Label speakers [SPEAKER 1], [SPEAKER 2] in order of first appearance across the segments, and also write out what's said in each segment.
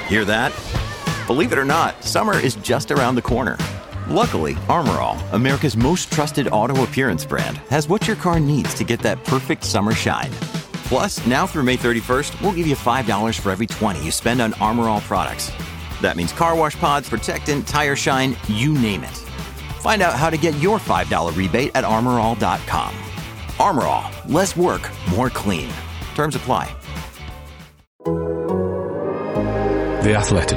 [SPEAKER 1] Hear that? Believe it or not, summer is just around the corner. Luckily, Armor All, America's most trusted auto appearance brand, has what your car needs to get that perfect summer shine. Plus, now through May 31st, we'll give you $5 for every $20 you spend on Armor All products. That means car wash pods, protectant, tire shine, you name it. Find out how to get your $5 rebate at armorall.com. Armor All, less work, more clean. Terms apply.
[SPEAKER 2] The Athletic.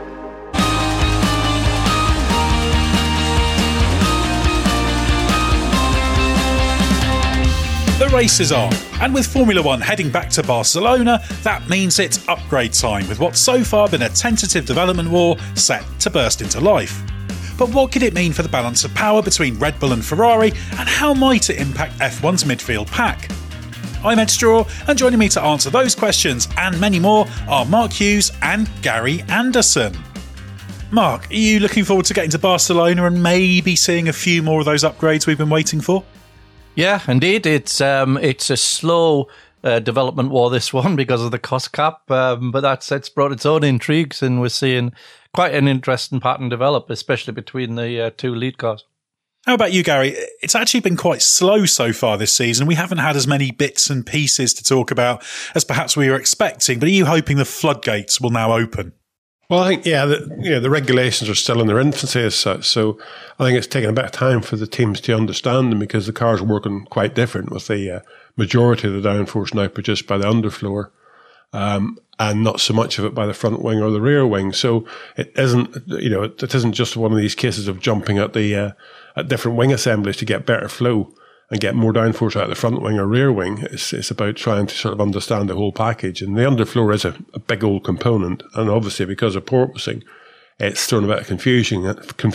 [SPEAKER 3] The race is on, and with Formula One heading back to Barcelona, that means it's upgrade time with what's so far been a tentative development war set to burst into life. But what could it mean for the balance of power between Red Bull and Ferrari, and how might it impact F1's midfield pack? I'm Ed Straw, and joining me to answer those questions and many more are Mark Hughes and Gary Anderson. Mark, are you looking forward to getting to Barcelona and maybe seeing a few more of those upgrades we've been waiting for?
[SPEAKER 4] Yeah, indeed. It's a slow development war, this one, because of the cost cap. But it's brought its own intrigues, and we're seeing quite an interesting pattern develop, especially between the two lead cars.
[SPEAKER 3] How about you, Gary? It's actually been quite slow so far this season. We haven't had as many bits and pieces to talk about as perhaps we were expecting. But are you hoping the floodgates will now open?
[SPEAKER 5] Well, I think, the regulations are still in their infancy as such. So I think it's taken a bit of time for the teams to understand them because the cars are working quite different with the majority of the downforce now produced by the underfloor and not so much of it by the front wing or the rear wing. So it isn't, it isn't just one of these cases of jumping at the at different wing assemblies to get better flow and get more downforce out of the front wing or rear wing. It's about trying to sort of understand the whole package. And the underfloor is a big old component. And obviously because of porpoising, it's thrown a bit of confusion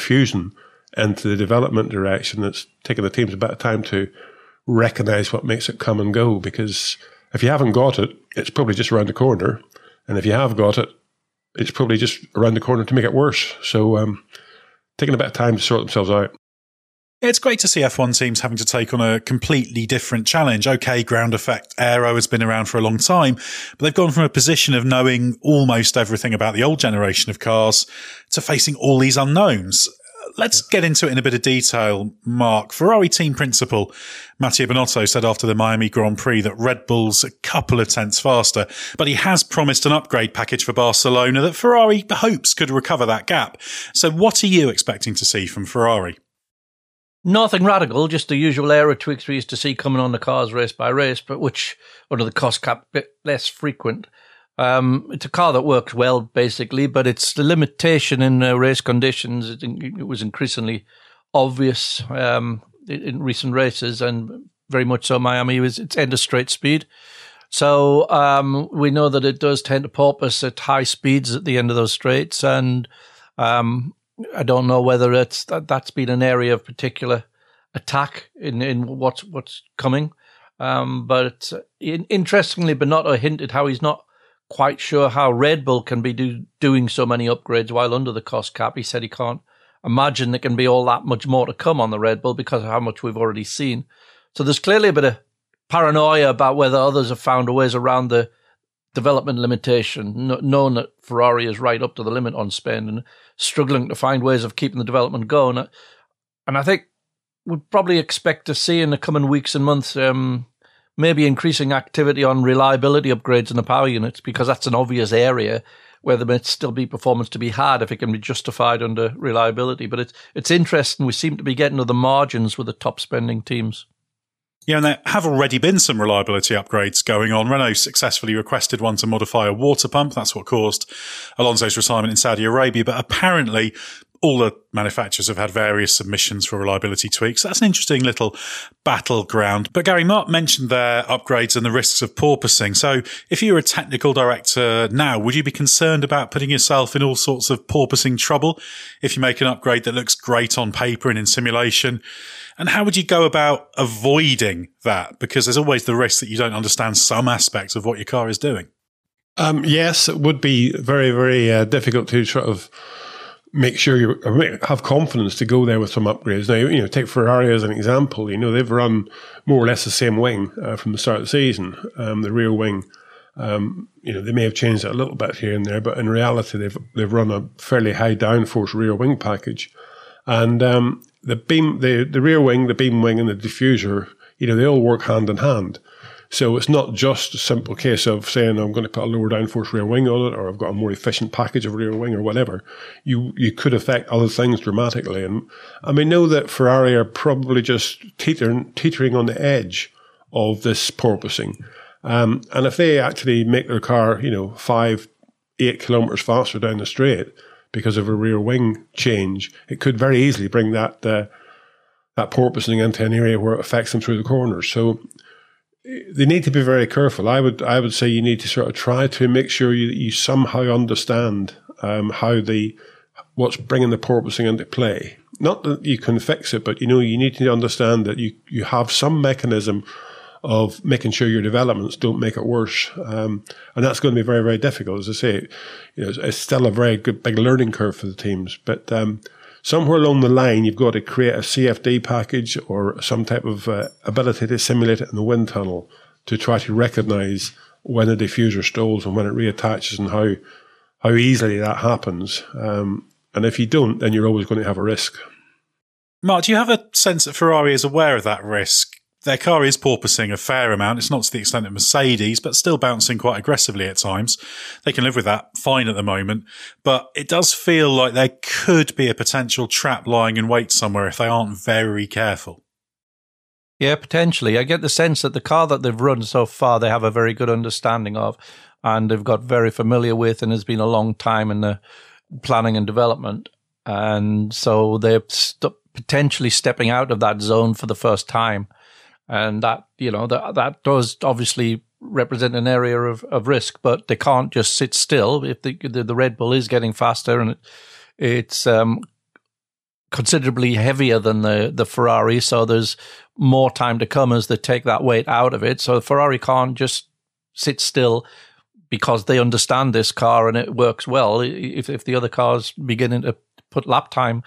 [SPEAKER 5] into the development direction. It's taken the teams a bit of time to recognise what makes it come and go. Because if you haven't got it, it's probably just around the corner. And if you have got it, it's probably just around the corner to make it worse. So taking a bit of time to sort themselves out.
[SPEAKER 3] It's great to see F1 teams having to take on a completely different challenge. Okay, ground effect aero has been around for a long time, but they've gone from a position of knowing almost everything about the old generation of cars to facing all these unknowns. Let's get into it in a bit of detail, Mark. Ferrari team principal Mattia Binotto said after the Miami Grand Prix that Red Bull's a couple of tenths faster, but he has promised an upgrade package for Barcelona that Ferrari hopes could recover that gap. So what are you expecting to see from Ferrari?
[SPEAKER 4] Nothing radical, just the usual aero tweaks we used to see coming on the cars race by race, but which, under the cost cap, a bit less frequent. It's a car that works well, basically, but it's the limitation in race conditions. It was increasingly obvious in recent races, and very much so Miami it's end of straight speed. So we know that it does tend to porpoise at high speeds at the end of those straights, and I don't know whether that's been an area of particular attack in what's coming. But interestingly, Binotto hinted how he's not quite sure how Red Bull can be doing so many upgrades while under the cost cap. He said he can't imagine there can be all that much more to come on the Red Bull because of how much we've already seen. So there's clearly a bit of paranoia about whether others have found ways around the development limitation, knowing that Ferrari is right up to the limit on spend and struggling to find ways of keeping the development going. And I think we'd probably expect to see in the coming weeks and months maybe increasing activity on reliability upgrades in the power units, because that's an obvious area where there might still be performance to be had if it can be justified under reliability. But it's interesting. We seem to be getting to the margins with the top spending teams.
[SPEAKER 3] Yeah, and there have already been some reliability upgrades going on. Renault successfully requested one to modify a water pump. That's what caused Alonso's retirement in Saudi Arabia. But apparently all the manufacturers have had various submissions for reliability tweaks. That's an interesting little battleground. But Gary, Mark mentioned their upgrades and the risks of porpoising. So if you were a technical director now, would you be concerned about putting yourself in all sorts of porpoising trouble if you make an upgrade that looks great on paper and in simulation? And how would you go about avoiding that? Because there's always the risk that you don't understand some aspects of what your car is doing.
[SPEAKER 5] Yes, it would be very, very difficult to sort of make sure you have confidence to go there with some upgrades. Now, take Ferrari as an example. They've run more or less the same wing from the start of the season, the rear wing They may have changed it a little bit here and there, but in reality, they've run a fairly high downforce rear wing package, and the rear wing, the beam wing, and the diffuser, they all work hand in hand. So it's not just a simple case of saying I'm going to put a lower downforce rear wing on it, or I've got a more efficient package of rear wing or whatever. You could affect other things dramatically, and we know that Ferrari are probably just teetering on the edge of this porpoising. And if they actually make their car, 5-8 kilometers faster down the straight because of a rear wing change, it could very easily bring that porpoising into an area where it affects them through the corners. So they need to be very careful. I would say you need to sort of try to make sure you somehow understand what's bringing the porpoising into play. Not that you can fix it, but you need to understand that you have some mechanism of making sure your developments don't make it worse. And that's going to be very, very difficult. As I say, it's still a very good big learning curve for the teams. But somewhere along the line, you've got to create a CFD package or some type of ability to simulate it in the wind tunnel to try to recognize when a diffuser stalls and when it reattaches and how easily that happens. And if you don't, then you're always going to have a risk.
[SPEAKER 3] Mark, do you have a sense that Ferrari is aware of that risk? Their car is porpoising a fair amount. It's not to the extent of Mercedes, but still bouncing quite aggressively at times. They can live with that fine at the moment. But it does feel like there could be a potential trap lying in wait somewhere if they aren't very careful.
[SPEAKER 4] Yeah, potentially. I get the sense that the car that they've run so far, they have a very good understanding of, and they've got very familiar with, and has been a long time in the planning and development. And so they're potentially stepping out of that zone for the first time. And that, that does obviously represent an area of risk, but they can't just sit still. If the Red Bull is getting faster and it's considerably heavier than the Ferrari, so there's more time to come as they take that weight out of it. So the Ferrari can't just sit still because they understand this car and it works well. If the other car's beginning to put lap time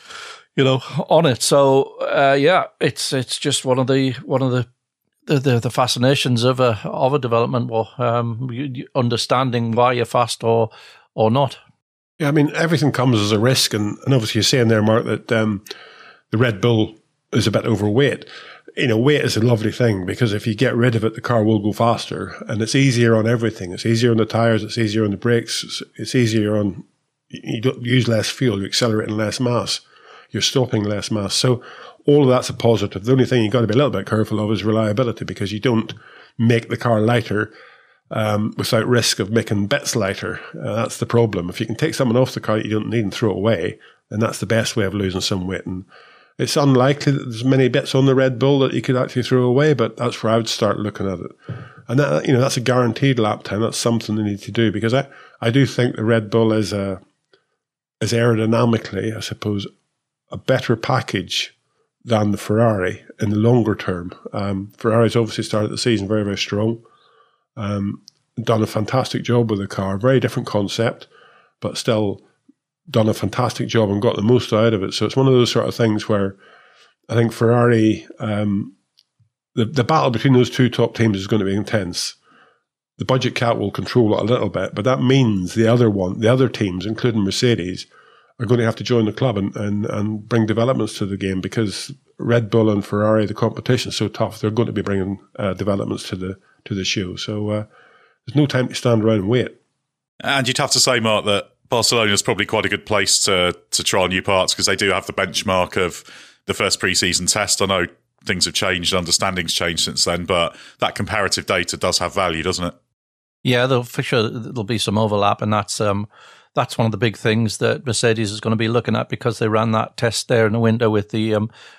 [SPEAKER 4] on it. So it's just one of the fascinations of a development, understanding why you're fast or not.
[SPEAKER 5] Yeah, I mean, everything comes as a risk, and obviously you're saying there, Mark, that the Red Bull is a bit overweight. Weight is a lovely thing because if you get rid of it, the car will go faster, and it's easier on everything. It's easier on the tires, it's easier on the brakes, it's easier on, you don't use less fuel, you're accelerating less mass. You're stopping less mass. So all of that's a positive. The only thing you've got to be a little bit careful of is reliability, because you don't make the car lighter without risk of making bits lighter. That's the problem. If you can take something off the car that you don't need and throw it away, then that's the best way of losing some weight. And it's unlikely that there's many bits on the Red Bull that you could actually throw away, but that's where I would start looking at it. And that, that's a guaranteed lap time. That's something they need to do, because I do think the Red Bull is aerodynamically, I suppose, a better package than the Ferrari in the longer term. Ferrari's obviously started the season very, very strong. Done a fantastic job with the car. Very different concept, but still done a fantastic job and got the most out of it. So it's one of those sort of things where I think Ferrari, the battle between those two top teams is going to be intense. The budget cap will control it a little bit, but that means the other teams, including Mercedes, are going to have to join the club and bring developments to the game, because Red Bull and Ferrari, the competition is so tough, they're going to be bringing developments to the show. So there's no time to stand around and wait.
[SPEAKER 3] And you'd have to say, Mark, that Barcelona is probably quite a good place to trial new parts, because they do have the benchmark of the first pre-season test. I know things have changed, understanding's changed since then, but that comparative data does have value, doesn't it? Yeah,
[SPEAKER 4] for sure there'll be some overlap, and that's one of the big things that Mercedes is going to be looking at, because they ran that test there in the winter with the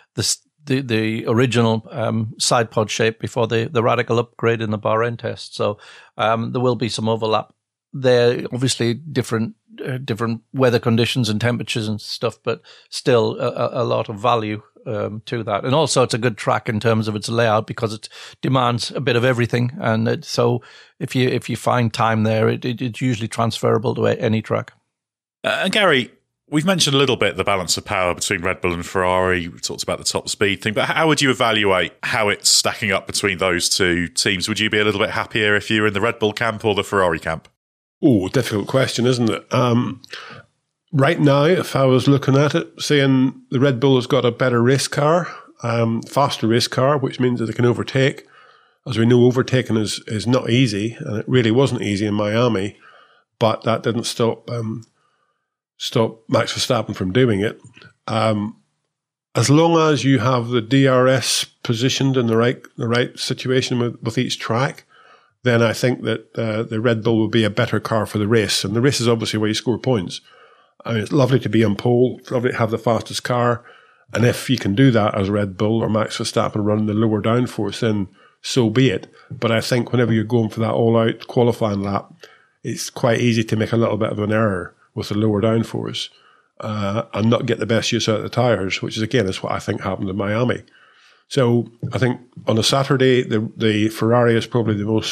[SPEAKER 4] original side pod shape before the radical upgrade in the Bahrain test. So there will be some overlap there. Obviously, different weather conditions and temperatures and stuff, but still a lot of value to that. And also, it's a good track in terms of its layout, because it demands a bit of everything. And so if you find time there, it's usually transferable to any track.
[SPEAKER 3] And Gary, We've mentioned a little bit the balance of power between Red Bull and Ferrari. We talked about the top speed thing, but how would you evaluate how it's stacking up between those two teams? Would you be a little bit happier if you were in the Red Bull camp or the Ferrari camp?
[SPEAKER 5] Oh, difficult question, isn't it? Right now, if I was looking at it, saying the Red Bull has got a better race car, faster race car, which means that it can overtake. As we know, overtaking is not easy, and it really wasn't easy in Miami, but that didn't stop Max Verstappen from doing it. As long as you have the DRS positioned in the right situation with each track, then I think that the Red Bull will be a better car for the race. And the race is obviously where you score points. I mean, it's lovely to be on pole. It's lovely to have the fastest car. And if you can do that as Red Bull or Max Verstappen running the lower downforce, then so be it. But I think whenever you're going for that all-out qualifying lap, it's quite easy to make a little bit of an error with the lower downforce and not get the best use out of the tyres, which is what I think happened in Miami. So I think on a Saturday, the Ferrari is probably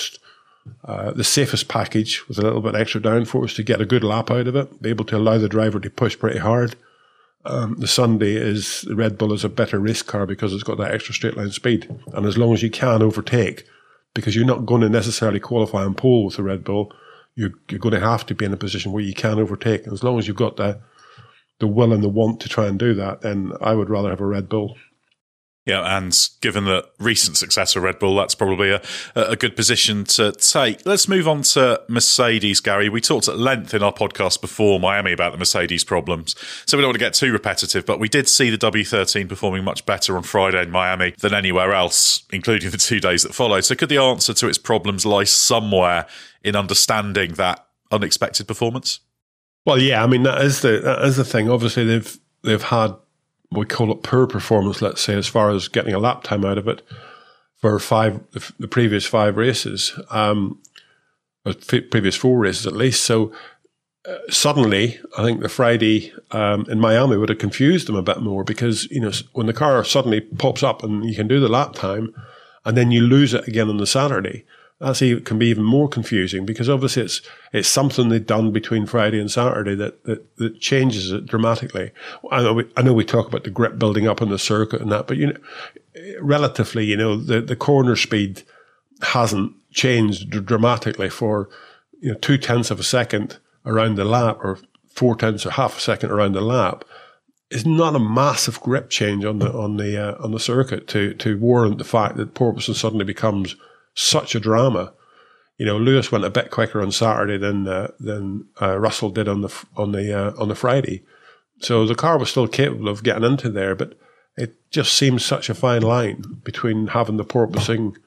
[SPEAKER 5] the safest package with a little bit extra downforce to get a good lap out of it, be able to allow the driver to push pretty hard. The Sunday is the Red Bull is a better race car because it's got that extra straight line speed. And as long as you can overtake, because you're not going to necessarily qualify on pole with the Red Bull, you're going to have to be in a position where you can overtake. And as long as you've got the will and the want to try and do that, then I would rather have a Red Bull.
[SPEAKER 3] Yeah, and given the recent success of Red Bull, that's probably a good position to take. Let's move on to Mercedes, Gary. We talked at length in our podcast before Miami about the Mercedes problems, so we don't want to get too repetitive, but we did see the W13 performing much better on Friday in Miami than anywhere else, including the 2 days that followed. So could the answer to its problems lie somewhere in understanding that unexpected performance?
[SPEAKER 5] Well, yeah, I mean, that is the thing. Obviously, they've had, we call it poor performance, let's say, as far as getting a lap time out of it for the previous 5 races, or previous 4 races at least. So suddenly, I think the Friday in Miami would have confused them a bit more because, when the car suddenly pops up and you can do the lap time and then you lose it again on the Saturday, can be even more confusing because obviously it's something they've done between Friday and Saturday that changes it dramatically. I know we talk about the grip building up on the circuit and that, but relatively, the corner speed hasn't changed dramatically for 0.2 of a second around the lap or 0.4 or half a second around the lap. It's not a massive grip change on the circuit to warrant the fact that Porpoising suddenly becomes such a drama. Lewis went a bit quicker on Saturday than Russell did on the Friday. So the car was still capable of getting into there, but it just seems such a fine line between having the porpoising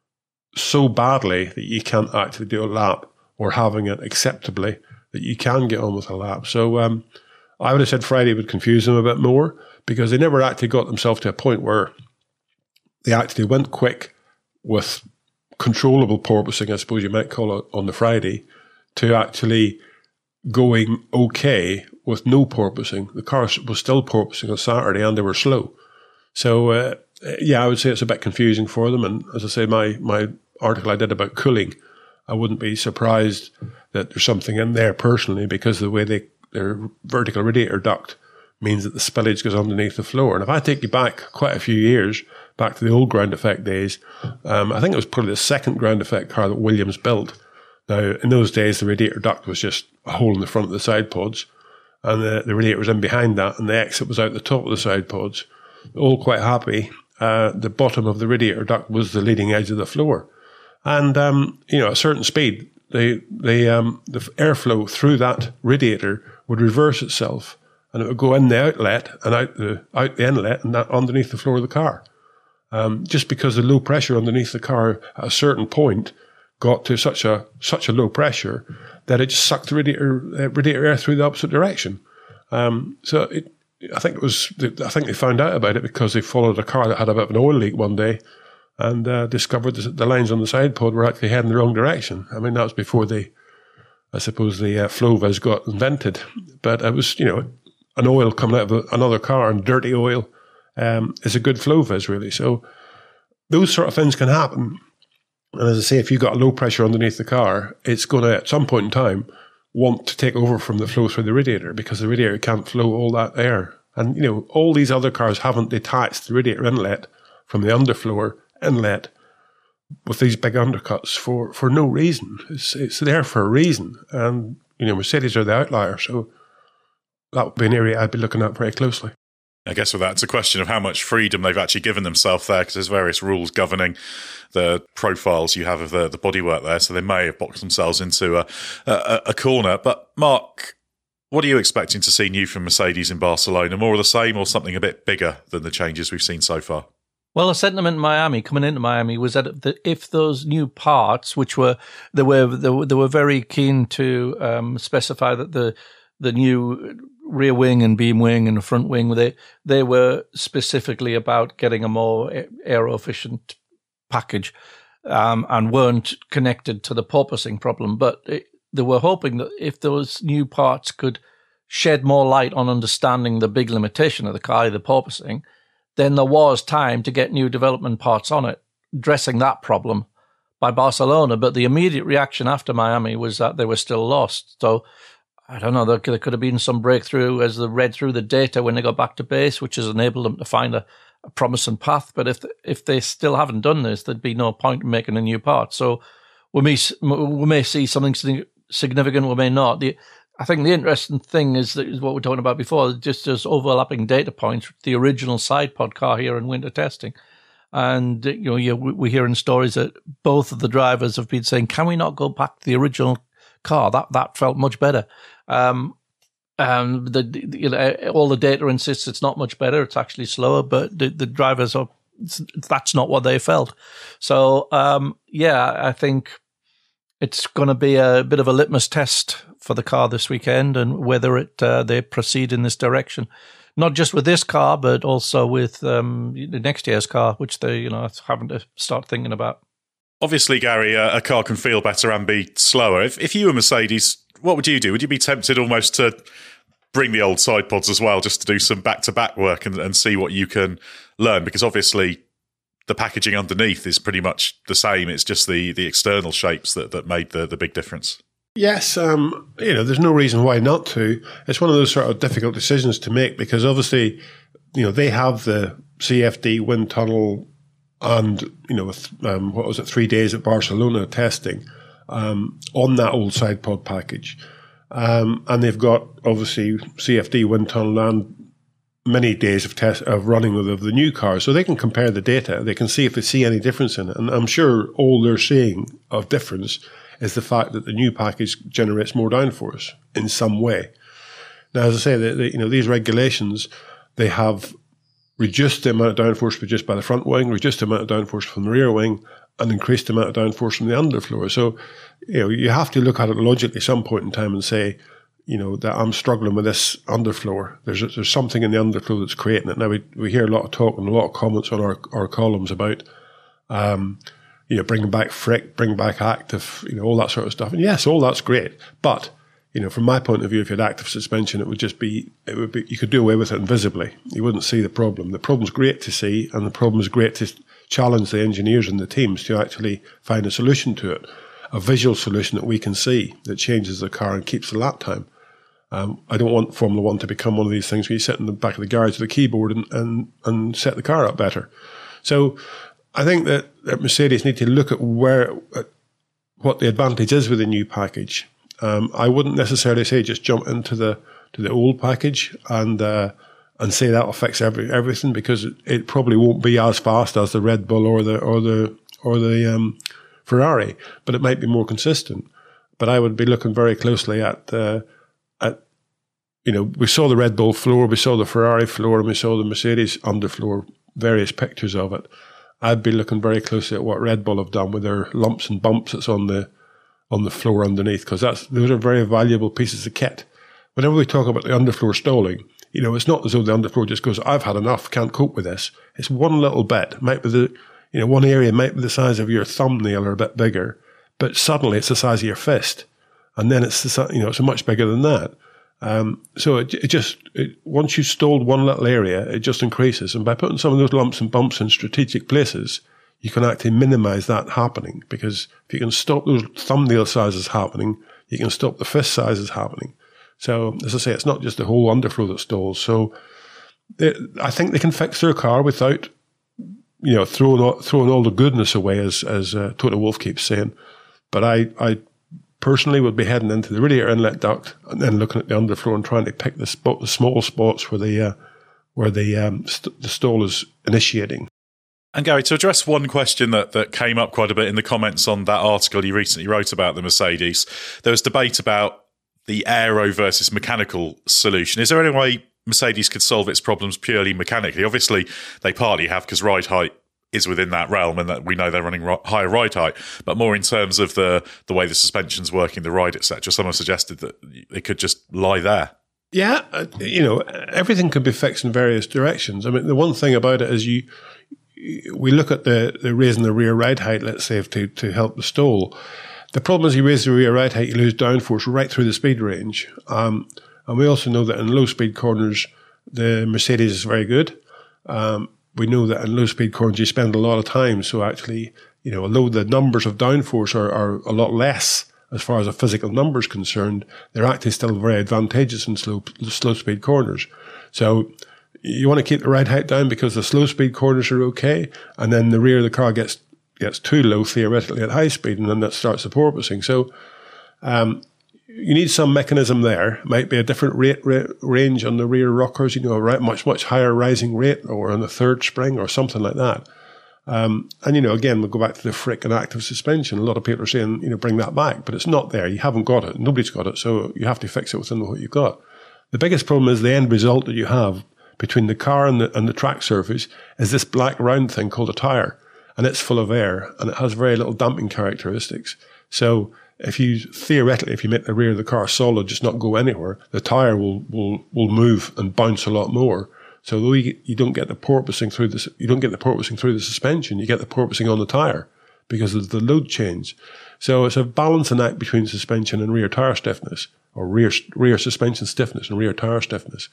[SPEAKER 5] so badly that you can't actually do a lap or having it acceptably that you can get on with a lap. So I would have said Friday would confuse them a bit more because they never actually got themselves to a point where they actually went quick with controllable porpoising, I suppose you might call it, on the Friday, to actually going okay with no porpoising. The car was still porpoising on Saturday and they were slow. So, I would say it's a bit confusing for them. And as I say, my article I did about cooling, I wouldn't be surprised that there's something in there personally because the way their vertical radiator duct means that the spillage goes underneath the floor. And if I take you back quite a few years, back to the old ground effect days, I think it was probably the second ground effect car that Williams built. Now, in those days, the radiator duct was just a hole in the front of the side pods, and the radiator was in behind that, and the exit was out the top of the side pods. All quite happy. The bottom of the radiator duct was the leading edge of the floor. And, at a certain speed, the airflow through that radiator would reverse itself, and it would go in the outlet and out the inlet and that underneath the floor of the car. Just because the low pressure underneath the car at a certain point got to such a low pressure that it just sucked the radiator air through the opposite direction. I think they found out about it because they followed a car that had a bit of an oil leak one day and discovered the lines on the side pod were actually heading the wrong direction. I mean, that was before the Flovis got invented, but it was an oil coming out of another car, and dirty oil is a good Flovis, really. So those sort of things can happen. And as I say, if you've got a low pressure underneath the car, it's going to, at some point in time, want to take over from the flow through the radiator because the radiator can't flow all that air. And, all these other cars haven't detached the radiator inlet from the underfloor inlet with these big undercuts for no reason. It's there for a reason. And, Mercedes are the outlier. So that would be an area I'd be looking at very closely.
[SPEAKER 3] I guess with that, it's a question of how much freedom they've actually given themselves there, because there's various rules governing the profiles you have of the bodywork there. So they may have boxed themselves into a corner. But Mark, what are you expecting to see new from Mercedes in Barcelona? More of the same, or something a bit bigger than the changes we've seen so far?
[SPEAKER 4] Well, the sentiment in Miami, coming into Miami, was that if those new parts, which they were very keen to specify that the new rear wing and beam wing and front wing, they were specifically about getting a more aero efficient package, and weren't connected to the porpoising problem. But they were hoping that if those new parts could shed more light on understanding the big limitation of the car, the porpoising, then there was time to get new development parts on it, addressing that problem by Barcelona. But the immediate reaction after Miami was that they were still lost. So I don't know, there could have been some breakthrough as they read through the data when they got back to base, which has enabled them to find a promising path. But if they still haven't done this, there'd be no point in making a new part. So we may see something significant, we may not. I think the interesting thing is what we were talking about before, just those overlapping data points with the original side pod car here in winter testing. And, we're hearing stories that both of the drivers have been saying, can we not go back to the original car? That felt much better. All the data insists it's not much better. It's actually slower, but the drivers that's not what they felt. So, I think it's going to be a bit of a litmus test for the car this weekend, and whether they proceed in this direction, not just with this car, but also with the next year's car, which they having to start thinking about.
[SPEAKER 3] Obviously, Gary, a car can feel better and be slower. If you were Mercedes, what would you do? Would you be tempted almost to bring the old side pods as well, just to do some back-to-back work and see what you can learn? Because obviously the packaging underneath is pretty much the same. It's just the external shapes that made the big difference.
[SPEAKER 5] Yes, there's no reason why not to. It's one of those sort of difficult decisions to make, because obviously, they have the CFD wind tunnel and, with, 3 days at Barcelona testing on that old side pod package. And they've got, obviously, CFD wind tunnel and many days of running of the new car. So they can compare the data. They can see if they see any difference in it. And I'm sure all they're seeing of difference is the fact that the new package generates more downforce in some way. Now, as I say, these regulations, they have reduced the amount of downforce produced by the front wing, reduced the amount of downforce from the rear wing, and increased the amount of downforce from the underfloor. So, you have to look at it logically at some point in time and say, that I'm struggling with this underfloor. There's something in the underfloor that's creating it. Now, we hear a lot of talk and a lot of comments on our columns about, bringing back fric, bring back active, all that sort of stuff. And yes, all that's great. But, from my point of view, if you had active suspension, it would be, you could do away with it invisibly. You wouldn't see the problem. The problem's great to see, and the problem is great to challenge the engineers and the teams to actually find a solution to it, a visual solution that we can see that changes the car and keeps the lap time. I don't want Formula One to become one of these things where you sit in the back of the garage with a keyboard and set the car up better. So I think that Mercedes need to look at what the advantage is with the new package. I wouldn't necessarily say just jump into the old package and say that affects everything, because it probably won't be as fast as the Red Bull or the Ferrari, but it might be more consistent. But I would be looking very closely at we saw the Red Bull floor, we saw the Ferrari floor, and we saw the Mercedes underfloor, various pictures of it. I'd be looking very closely at what Red Bull have done with their lumps and bumps that's on the floor underneath, because those are very valuable pieces of kit. Whenever we talk about the underfloor stalling, it's not as though the underfloor just goes, I've had enough, can't cope with this. It's one little bit. It might be one area might be the size of your thumbnail or a bit bigger, but suddenly it's the size of your fist, and then it's it's much bigger than that. So once you've stalled one little area, it just increases. And by putting some of those lumps and bumps in strategic places, you can actually minimize that happening, because if you can stop those thumbnail sizes happening, you can stop the fist sizes happening. So, as I say, it's not just the whole underflow that stalls. So, I think they can fix their car without, throwing all the goodness away, as Toto Wolff keeps saying. But I personally would be heading into the radiator inlet duct and then looking at the underflow and trying to pick the small spots where the stall is initiating.
[SPEAKER 3] And Gary, to address one question that came up quite a bit in the comments on that article you recently wrote about the Mercedes, there was debate about the aero versus mechanical solution. Is there any way Mercedes could solve its problems purely mechanically? Obviously, they partly have, because ride height is within that realm, and that we know they're running higher ride height, but more in terms of the way the suspension's working, the ride, etc. Someone suggested that it could just lie there.
[SPEAKER 5] Yeah, everything could be fixed in various directions. I mean, the one thing about it is we look at the raising the rear ride height, let's say, to help the stall. The problem is you raise the rear ride height, you lose downforce right through the speed range. And we also know that in low speed corners, the Mercedes is very good. We know that in low speed corners, you spend a lot of time. So actually, although the numbers of downforce are a lot less as far as the physical numbers concerned, they're actually still very advantageous in slow speed corners. So you want to keep the ride height down because the slow speed corners are okay, and then the rear of the car gets too low theoretically at high speed, and then that starts the porpoising. So you need some mechanism there. It might be a different range on the rear rockers, a much higher rising rate, or on the third spring or something like that. And again, we'll go back to the Frick and active suspension. A lot of people are saying, bring that back, but it's not there. You haven't got it. Nobody's got it. So you have to fix it within what you've got. The biggest problem is the end result that you have between the car and the track surface is this black round thing called a tire. And it's full of air, and it has very little damping characteristics. So if you make the rear of the car solid, just not go anywhere, the tire will move and bounce a lot more. So though you don't get the porpoising through this, you don't get the porpoising through the suspension, you get the porpoising on the tire because of the load change. So it's a balancing act between suspension and rear tire stiffness, or rear suspension stiffness and rear tire stiffness.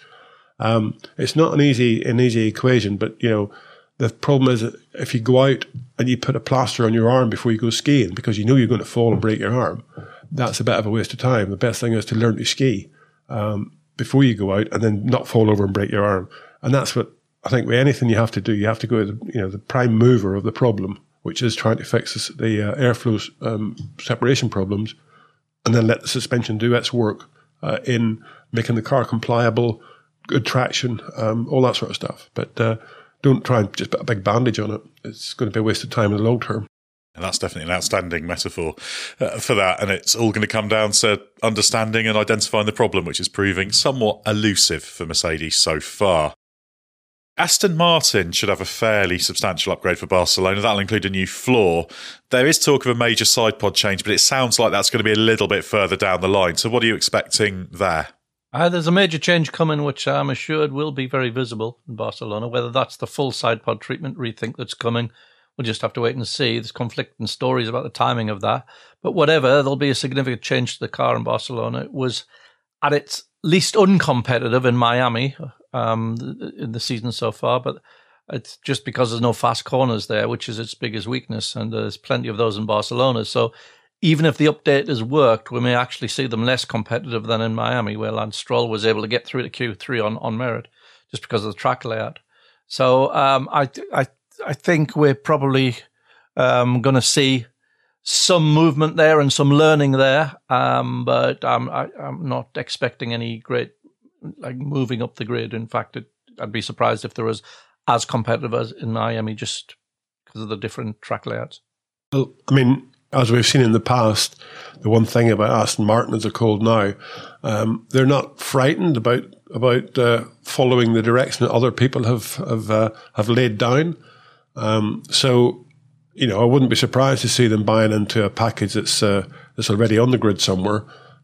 [SPEAKER 5] It's not an easy equation, but the problem is that if you go out and you put a plaster on your arm before you go skiing because you're going to fall and break your arm, that's a bit of a waste of time. The best thing is to learn to ski before you go out and then not fall over and break your arm. And that's what I think with anything you have to do. You have to go to the prime mover of the problem, which is trying to fix the airflow separation problems, and then let the suspension do its work in making the car compliable, good traction, all that sort of stuff. But don't try and just put a big bandage on it. It's going to be a waste of time in the long term.
[SPEAKER 3] And that's definitely an outstanding metaphor for that. And it's all going to come down to understanding and identifying the problem, which is proving somewhat elusive for Mercedes so far. Aston Martin should have a fairly substantial upgrade for Barcelona. That'll include a new floor. There is talk of a major side pod change, but it sounds like that's going to be a little bit further down the line. So what are you expecting there?
[SPEAKER 4] There's a major change coming, which I'm assured will be very visible in Barcelona. Whether that's the full side pod treatment rethink that's coming, we'll just have to wait and see. There's conflicting stories about the timing of that. But whatever, there'll be a significant change to the car in Barcelona. It was at its least uncompetitive in Miami in the season so far, but it's just because there's no fast corners there, which is its biggest weakness, and there's plenty of those in Barcelona. So even if the update has worked, we may actually see them less competitive than in Miami, where Lance Stroll was able to get through to Q3 on merit, just because of the track layout. So I think we're probably going to see some movement there and some learning there, but I'm not expecting any great moving up the grid. In fact, I'd be surprised if there was as competitive as in Miami, just because of the different track layouts.
[SPEAKER 5] Well, I mean, as we've seen in the past, the one thing about Aston Martin, as they're called now, they're not frightened about following the direction that other people have laid down. So, I wouldn't be surprised to see them buying into a package that's already on the grid somewhere,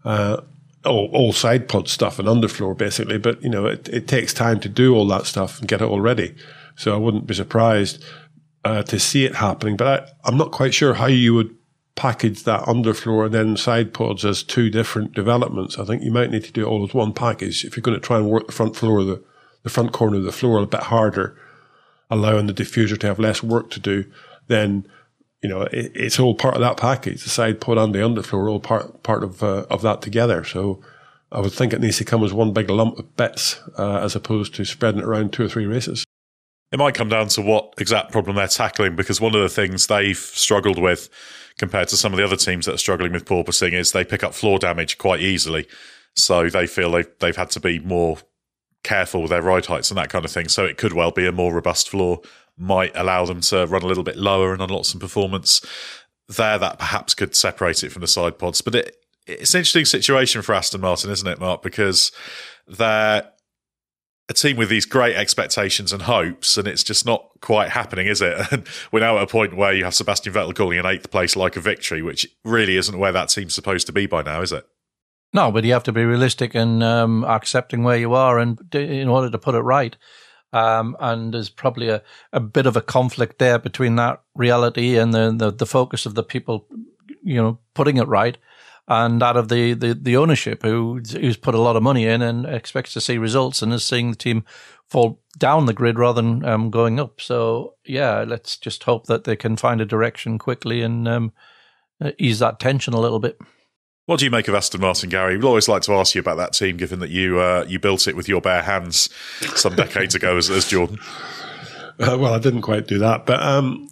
[SPEAKER 5] all side pod stuff and underfloor basically. But it takes time to do all that stuff and get it all ready. So I wouldn't be surprised to see it happening. But I'm not quite sure how you would package that underfloor and then side pods as two different developments. I think you might need to do it all as one package if you're going to try and work the front floor, the front corner of the floor a bit harder, allowing the diffuser to have less work to do. Then it's all part of that package. The side pod and the underfloor are all part of that together. So I would think it needs to come as one big lump of bits as opposed to spreading it around 2 or 3 races.
[SPEAKER 3] It might come down to what exact problem they're tackling, because one of the things they've struggled with compared to some of the other teams that are struggling with porpoising is they pick up floor damage quite easily. So they feel they've had to be more careful with their ride heights and that kind of thing. So it could well be a more robust floor might allow them to run a little bit lower and unlock some performance there that perhaps could separate it from the side pods. But it's an interesting situation for Aston Martin, isn't it, Mark? Because they're a team with these great expectations and hopes, and it's just not quite happening, is it? And we're now at a point where you have Sebastian Vettel calling an 8th place like a victory, which really isn't where that team's supposed to be by now, is it?
[SPEAKER 4] No, but you have to be realistic and accepting where you are, and in order to put it right. And there's probably a bit of a conflict there between that reality and the focus of the people, putting it right, and that of the ownership who's put a lot of money in and expects to see results and is seeing the team fall down the grid rather than going up. So yeah, let's just hope that they can find a direction quickly and ease that tension a little bit.
[SPEAKER 3] What do you make of Aston Martin, Gary? We'd always like to ask you about that team, given that you built it with your bare hands some decades ago as Jordan.
[SPEAKER 5] Well, I didn't quite do that, but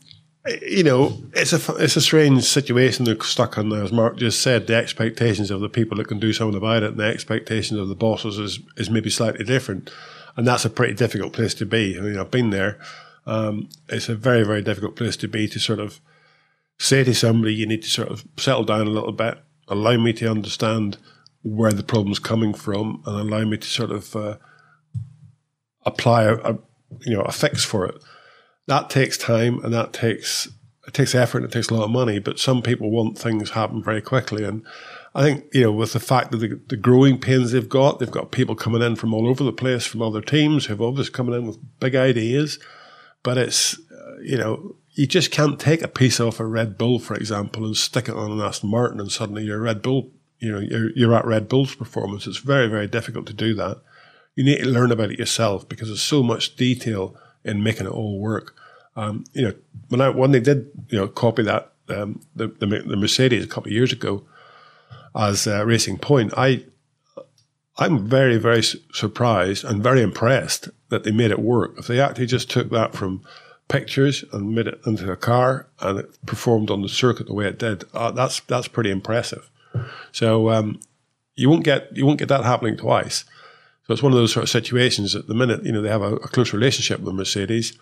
[SPEAKER 5] it's a strange situation they're stuck in now. As Mark just said, the expectations of the people that can do something about it and the expectations of the bosses is maybe slightly different, and that's a pretty difficult place to be. I mean, I've been there. It's a very, very difficult place to be, to sort of say to somebody, you need to sort of settle down a little bit. Allow me to understand where the problem's coming from, and allow me to sort of apply a fix for it. That takes time, and it takes effort, and it takes a lot of money. But some people want things happen very quickly, and I think with the fact that the growing pains they've got people coming in from all over the place from other teams who've obviously coming in with big ideas, but it's you just can't take a piece off a Red Bull, for example, and stick it on an Aston Martin, and suddenly you're Red Bull. You're at Red Bull's performance. It's very, very difficult to do that. You need to learn about it yourself, because there's so much detail in making it all work. When they did copy that the Mercedes a couple of years ago as Racing Point, I'm very, very surprised and very impressed that they made it work. If they actually just took that from pictures and made it into a car and it performed on the circuit the way it did, that's pretty impressive. So you won't get that happening twice. So it's one of those sort of situations. At the minute, they have a close relationship with Mercedes,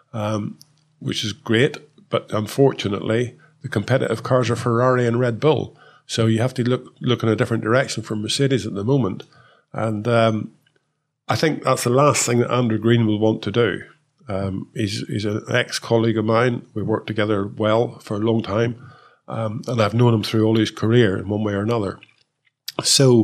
[SPEAKER 5] which is great, but unfortunately the competitive cars are Ferrari and Red Bull. So you have to look in a different direction for Mercedes at the moment, and I think that's the last thing that Andrew Green will want to do. He's an ex-colleague of mine. We worked together well for a long time, and I've known him through all his career in one way or another. So,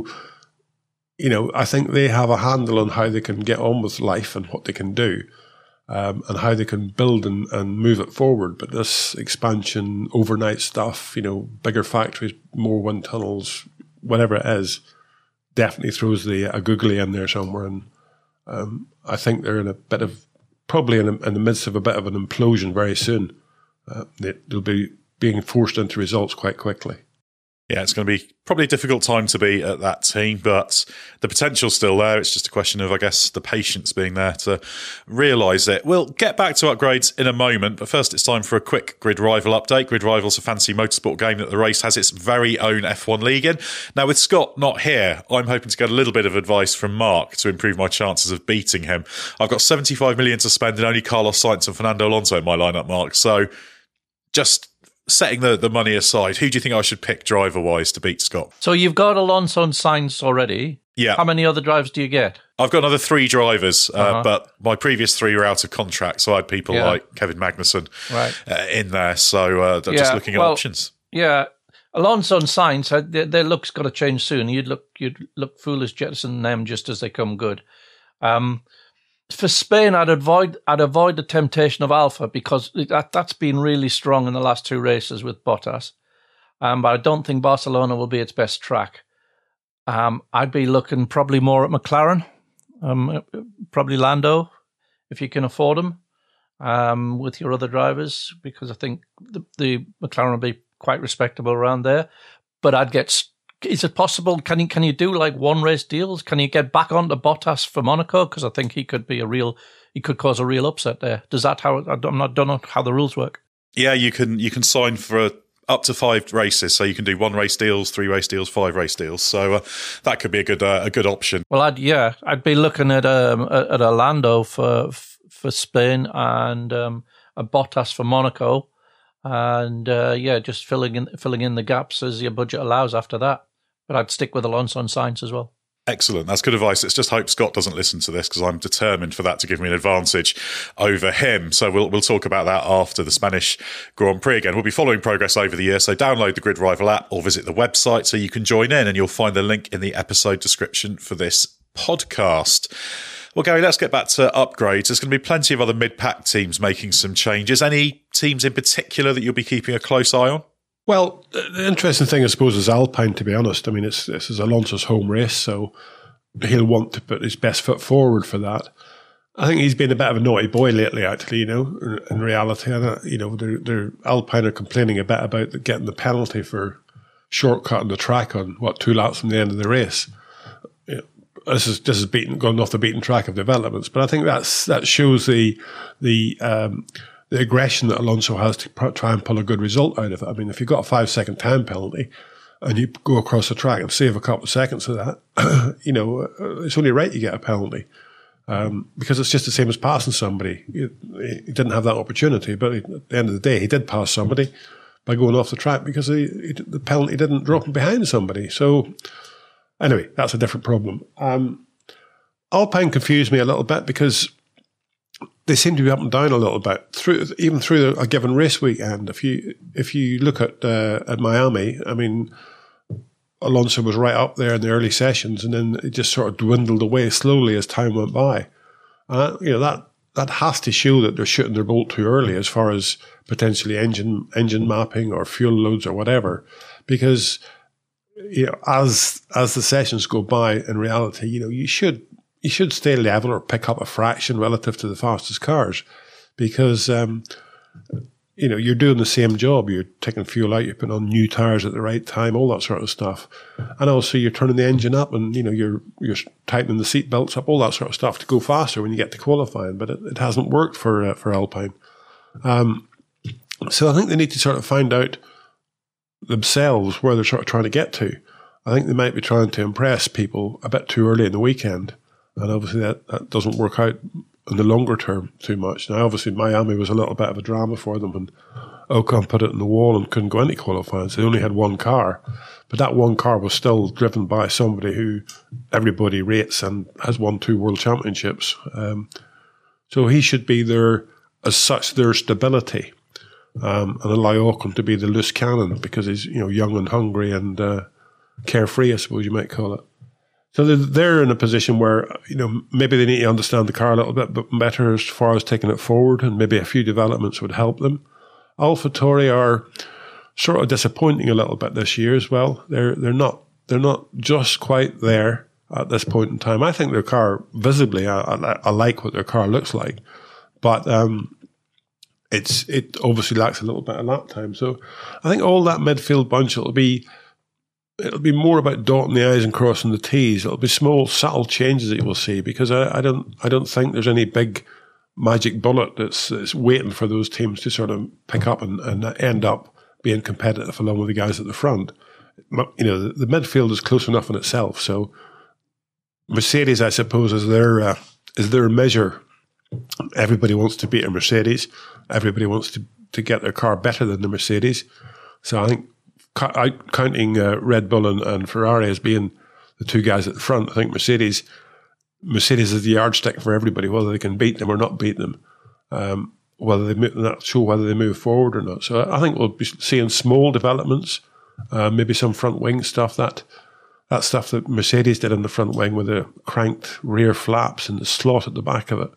[SPEAKER 5] I think they have a handle on how they can get on with life and what they can do, and how they can build and move it forward. But this expansion, overnight stuff, bigger factories, more wind tunnels, whatever it is, definitely throws a googly in there somewhere. And I think they're in a bit of probably in the midst of a bit of an implosion very soon. They'll be being forced into results quite quickly.
[SPEAKER 3] Yeah, it's going to be probably a difficult time to be at that team, but the potential's still there. It's just a question of, I guess, the patience being there to realise it. We'll get back to upgrades in a moment, but first it's time for a quick Grid Rival update. Grid Rival's a fancy motorsport game that the race has its very own F1 league in. Now, with Scott not here, I'm hoping to get a little bit of advice from Mark to improve my chances of beating him. I've got 75 million to spend and only Carlos Sainz and Fernando Alonso in my lineup, Mark. So just setting the money aside, who do you think I should pick driver-wise to beat Scott?
[SPEAKER 4] So you've got Alonso and Sainz already.
[SPEAKER 3] Yeah.
[SPEAKER 4] How many other drivers do you get?
[SPEAKER 3] I've got another 3 drivers, but my previous 3 were out of contract, so I had people like Kevin Magnussen in there. So they're just looking at options. Yeah.
[SPEAKER 4] Alonso and Sainz, their look's got to change soon. You'd look foolish jettisoning them just as they come good. For Spain, I'd avoid the temptation of Alpha, because that's been really strong in the last 2 races with Bottas. But I don't think Barcelona will be its best track. I'd be looking probably more at McLaren, probably Lando, if you can afford him. with your other drivers, because I think the McLaren will be quite respectable around there. But is it possible? Can you do like one race deals? Can you get back onto Bottas for Monaco? Because I think he could cause a real upset there. Does that I don't know how the rules work.
[SPEAKER 3] Yeah, you can sign for up to 5 races, so you can do 1 race deals, 3 race deals, 5 race deals. So that could be a good option.
[SPEAKER 4] Well, I'd be looking at Orlando for Spain and a Bottas for Monaco, and just filling in the gaps as your budget allows after that. But I'd stick with Alonso and Sainz as well.
[SPEAKER 3] Excellent. That's good advice. Let's just hope Scott doesn't listen to this, because I'm determined for that to give me an advantage over him. So we'll talk about that after the Spanish Grand Prix again. We'll be following progress over the year. So download the Grid Rival app or visit the website so you can join in, and you'll find the link in the episode description for this podcast. Well, Gary, let's get back to upgrades. There's going to be plenty of other mid-pack teams making some changes. Any teams in particular that you'll be keeping a close eye on?
[SPEAKER 5] Well, the interesting thing, I suppose, is Alpine, to be honest. I mean, this is Alonso's home race, so he'll want to put his best foot forward for that. I think he's been a bit of a naughty boy lately, actually, in reality. Alpine are complaining a bit about getting the penalty for shortcutting the track on, 2 laps from the end of the race. This is gone off the beaten track of developments, but I think that shows the aggression that Alonso has to try and pull a good result out of it. I mean, if you've got a 5-second time penalty and you go across the track and save a couple of seconds of that, it's only right you get a penalty, because it's just the same as passing somebody. He didn't have that opportunity, but at the end of the day, he did pass somebody by going off the track because the penalty didn't drop him behind somebody. So anyway, that's a different problem. Alpine confused me a little bit because they seem to be up and down a little bit through a given race weekend. If you look at Miami, I mean, Alonso was right up there in the early sessions, and then it just sort of dwindled away slowly as time went by. That has to show that they're shooting their bolt too early as far as potentially engine mapping or fuel loads or whatever, because as the sessions go by, in reality, you should stay level or pick up a fraction relative to the fastest cars, because you're doing the same job. You're taking fuel out, you're putting on new tires at the right time, all that sort of stuff, and also you're turning the engine up, and you're tightening the seat belts up, all that sort of stuff to go faster when you get to qualifying. But it hasn't worked for Alpine. So I think they need to sort of find out themselves where they're sort of trying to get to. I think they might be trying to impress people a bit too early in the weekend. And obviously that doesn't work out in the longer term too much. Now, obviously, Miami was a little bit of a drama for them when Ocon put it in the wall and couldn't go into qualifying. So they only had one car. But that one car was still driven by somebody who everybody rates and has won 2 world championships. So he should be their stability, and allow Ocon to be the loose cannon, because he's young and hungry and carefree, I suppose you might call it. So they're in a position where, maybe they need to understand the car a little bit better as far as taking it forward, and maybe a few developments would help them. AlphaTauri are sort of disappointing a little bit this year as well. They're not just quite there at this point in time. I think their car, visibly, I like what their car looks like, but it obviously lacks a little bit of lap time. So I think all that midfield bunch, it'll be more about dotting the I's and crossing the T's. It'll be small, subtle changes that you will see, because I don't think there's any big magic bullet that's waiting for those teams to sort of pick up and end up being competitive along with the guys at the front. The midfield is close enough in itself. So Mercedes, I suppose, is their measure. Everybody wants to beat a Mercedes. Everybody wants to get their car better than the Mercedes. So I think, counting Red Bull and Ferrari as being the 2 guys at the front, I think Mercedes is the yardstick for everybody, whether they can beat them or not beat them, whether they move forward or not. So I think we'll be seeing small developments, maybe some front wing stuff, that stuff that Mercedes did in the front wing with the cranked rear flaps and the slot at the back of it.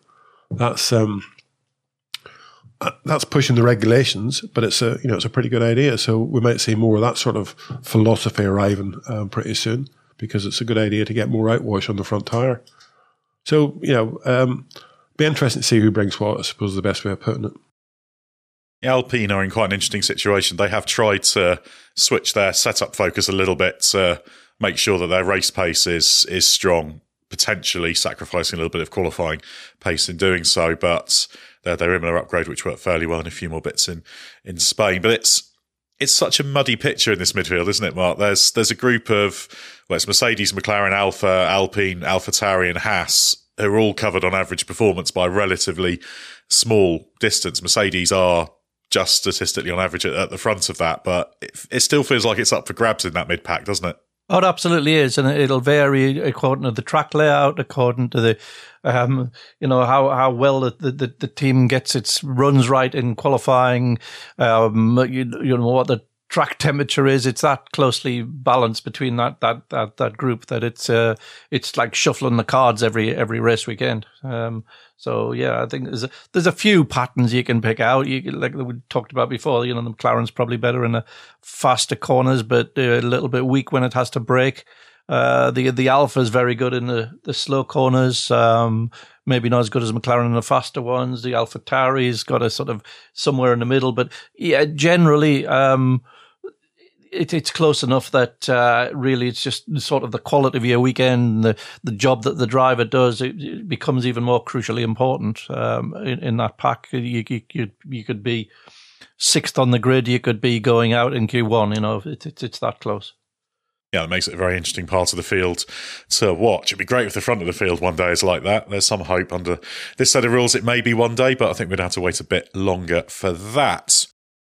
[SPEAKER 5] That's pushing the regulations, but it's a pretty good idea. So we might see more of that sort of philosophy arriving pretty soon, because it's a good idea to get more outwash on the front tire. So be interesting to see who brings what, I suppose is the best way of putting it.
[SPEAKER 3] Alpine are in quite an interesting situation. They have tried to switch their setup focus a little bit to make sure that their race pace is strong, potentially sacrificing a little bit of qualifying pace in doing so. But their Imola upgrade, which worked fairly well, and a few more bits in Spain. But it's such a muddy picture in this midfield, isn't it, Mark? There's a group of, well, it's Mercedes, McLaren, Alfa, Alpine, AlphaTauri and Haas, who are all covered on average performance by a relatively small distance. Mercedes are just statistically on average at the front of that, but it still feels like it's up for grabs in that mid-pack, doesn't it?
[SPEAKER 4] Oh, it absolutely is, and it'll vary according to the track layout, according to the, how well the team gets its runs right in qualifying, what the track temperature is. It's that closely balanced between that group that it's like shuffling the cards every race weekend. So yeah, I think there's a few patterns you can pick out. Like we talked about before, the McLaren's probably better in the faster corners, but a little bit weak when it has to brake. The Alpha is very good in the slow corners. Maybe not as good as McLaren in the faster ones. The AlphaTauri's got a sort of somewhere in the middle, but yeah, generally, it's close enough that really it's just sort of the quality of your weekend, the job that the driver does, it becomes even more crucially important in that pack. You could be sixth on the grid, you could be going out in Q1. It's that close.
[SPEAKER 3] Yeah, it makes it a very interesting part of the field to watch. It'd be great if the front of the field one day is like that. There's some hope under this set of rules. It may be one day, but I think we'd have to wait a bit longer for that.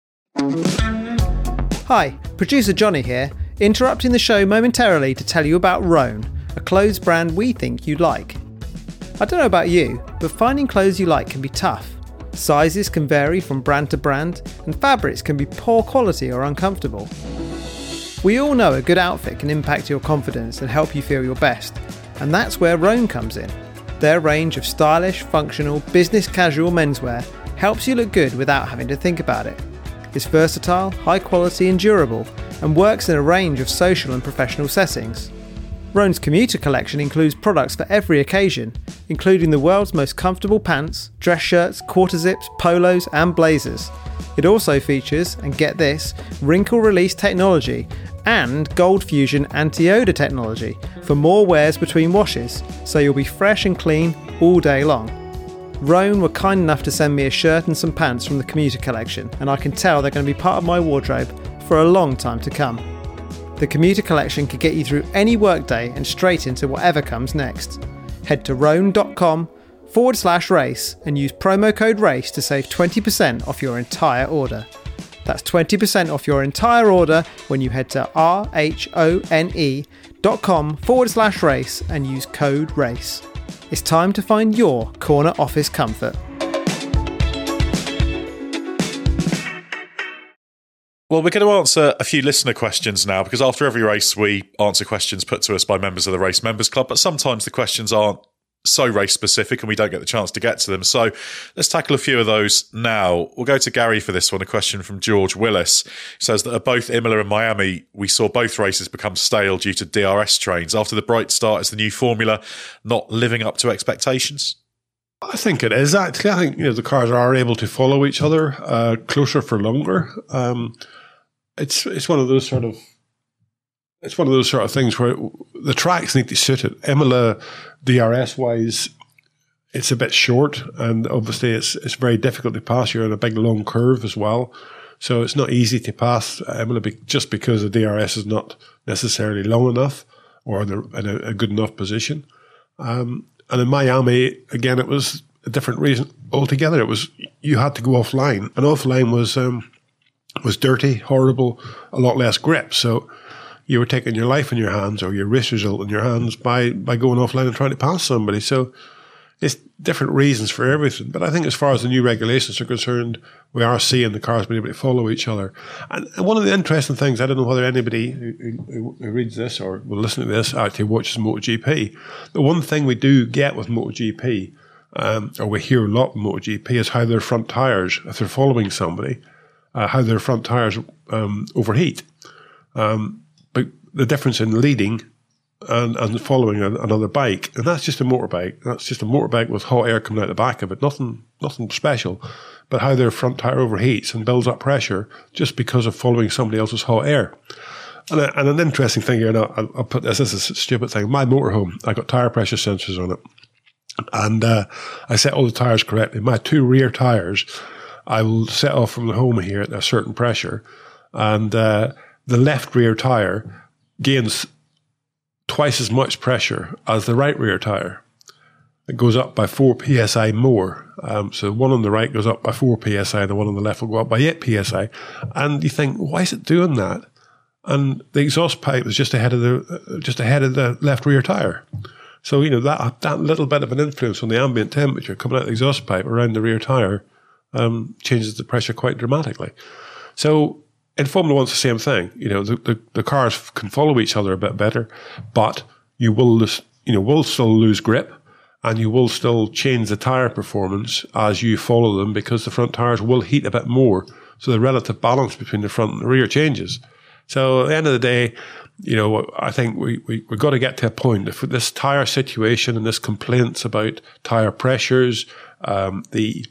[SPEAKER 6] Hi, producer Johnny here, interrupting the show momentarily to tell you about Rhone, a clothes brand we think you'd like. I don't know about you, but finding clothes you like can be tough. Sizes can vary from brand to brand, and fabrics can be poor quality or uncomfortable. We all know a good outfit can impact your confidence and help you feel your best, and that's where Rhone comes in. Their range of stylish, functional, business casual menswear helps you look good without having to think about it. It's versatile, high quality and durable, and works in a range of social and professional settings. Rhone's commuter collection includes products for every occasion, including the world's most comfortable pants, dress shirts, quarter zips, polos and blazers. It also features, and get this, wrinkle release technology and Gold Fusion anti-odor technology for more wears between washes, so you'll be fresh and clean all day long. Rhone were kind enough to send me a shirt and some pants from the commuter collection, and I can tell they're going to be part of my wardrobe for a long time to come. The commuter collection could get you through any workday and straight into whatever comes next. Head to rhone.com/race and use promo code RACE to save 20% off your entire order. That's 20% off your entire order when you head to rhone.com/race and use code RACE. It's time to find your corner office comfort.
[SPEAKER 3] Well, we're going to answer a few listener questions now, because after every race we answer questions put to us by members of the Race Members Club, but sometimes the questions aren't so race specific and we don't get the chance to get to them. So let's tackle a few of those now. We'll go to Gary for this one. A question from George Willis. He says that at both Imola and Miami, we saw both races become stale due to DRS trains. After the bright start, is the new formula not living up to expectations?
[SPEAKER 5] I think it is, actually. I think the cars are able to follow each other closer for longer. It's one of those sort of things where the tracks need to suit it. Imola, DRS-wise, it's a bit short, and obviously it's very difficult to pass. You're on a big, long curve as well. So it's not easy to pass Imola just because the DRS is not necessarily long enough or in a good enough position. And in Miami, again, it was a different reason altogether. It was you had to go offline, and offline was dirty, horrible, a lot less grip. So you were taking your life in your hands or your race result in your hands by going offline and trying to pass somebody. So it's different reasons for everything. But I think as far as the new regulations are concerned, we are seeing the cars being able to follow each other. And one of the interesting things, I don't know whether anybody who reads this or will listen to this actually watches MotoGP. The one thing we do get with MotoGP, or we hear a lot in MotoGP, is how their front tyres, if they're following somebody, how their front tyres overheat. But the difference in leading and following another bike. And that's just a motorbike. That's just a motorbike with hot air coming out the back of it. Nothing special. But how their front tire overheats and builds up pressure just because of following somebody else's hot air. And an interesting thing here, and I'll put this is a stupid thing. My motorhome, I got tire pressure sensors on it. And I set all the tires correctly. My 2 rear tires, I will set off from the home here at a certain pressure. And the left rear tire gains twice as much pressure as the right rear tire. It goes up by 4 psi more. So the one on the right goes up by 4 psi, and the one on the left will go up by 8 psi. And you think, why is it doing that? And the exhaust pipe is just ahead of the left rear tire. So that little bit of an influence on the ambient temperature coming out of the exhaust pipe around the rear tire changes the pressure quite dramatically. So in Formula 1, it's the same thing. The cars can follow each other a bit better, but you will still lose grip, and you will still change the tire performance as you follow them because the front tires will heat a bit more. So the relative balance between the front and the rear changes. So at the end of the day, I think we've got to get to a point. If this tire situation and this complaints about tire pressures, the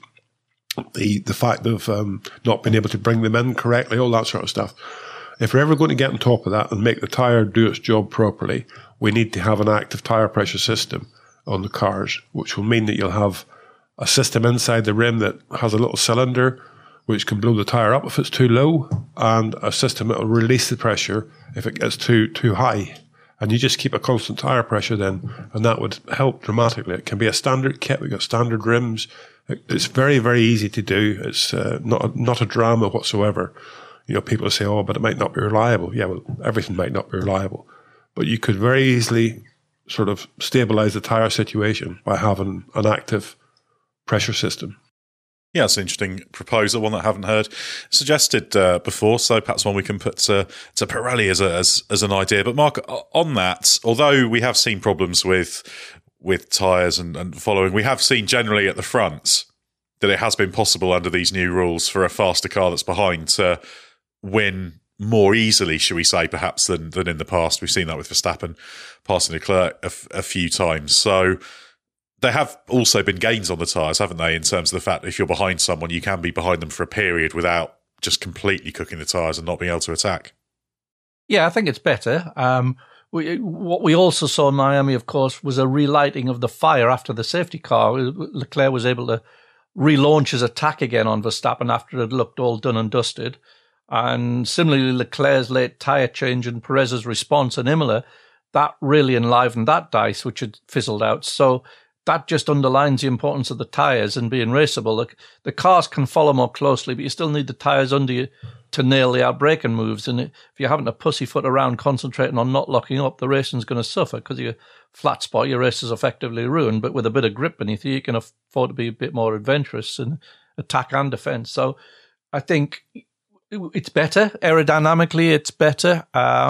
[SPEAKER 5] fact of not being able to bring them in correctly, all that sort of stuff. If we're ever going to get on top of that and make the tyre do its job properly, we need to have an active tyre pressure system on the cars, which will mean that you'll have a system inside the rim that has a little cylinder which can blow the tyre up if it's too low, and a system that will release the pressure if it gets too high. And you just keep a constant tyre pressure then, and that would help dramatically. It can be a standard kit. We've got standard rims. It's very, very easy to do. It's not a drama whatsoever. People say, oh, but it might not be reliable. Yeah, well, everything might not be reliable. But you could very easily sort of stabilise the tyre situation by having an active pressure system.
[SPEAKER 3] Yeah, it's an interesting proposal, one that I haven't heard suggested before, so perhaps one we can put to Pirelli as an idea. But Mark, on that, although we have seen problems with tyres and following, we have seen generally at the front that it has been possible under these new rules for a faster car that's behind to win more easily, shall we say, perhaps than in the past. We've seen that with Verstappen passing Leclerc a few times. So there have also been gains on the tyres, haven't they, in terms of the fact that if you're behind someone, you can be behind them for a period without just completely cooking the tyres and not being able to attack.
[SPEAKER 4] Yeah, I think it's better. What we also saw in Miami, of course, was a relighting of the fire after the safety car. Leclerc was able to relaunch his attack again on Verstappen after it had looked all done and dusted. And similarly, Leclerc's late tyre change and Perez's response in Imola, that really enlivened that dice, which had fizzled out. So that just underlines the importance of the tyres and being raceable. The cars can follow more closely, but you still need the tyres under you to nail the outbraking moves. And if you're having to pussyfoot around concentrating on not locking up, the racing's going to suffer because your flat spot, your race is effectively ruined. But with a bit of grip beneath you, you can afford to be a bit more adventurous in attack and defence. So I think it's better. Aerodynamically, it's better.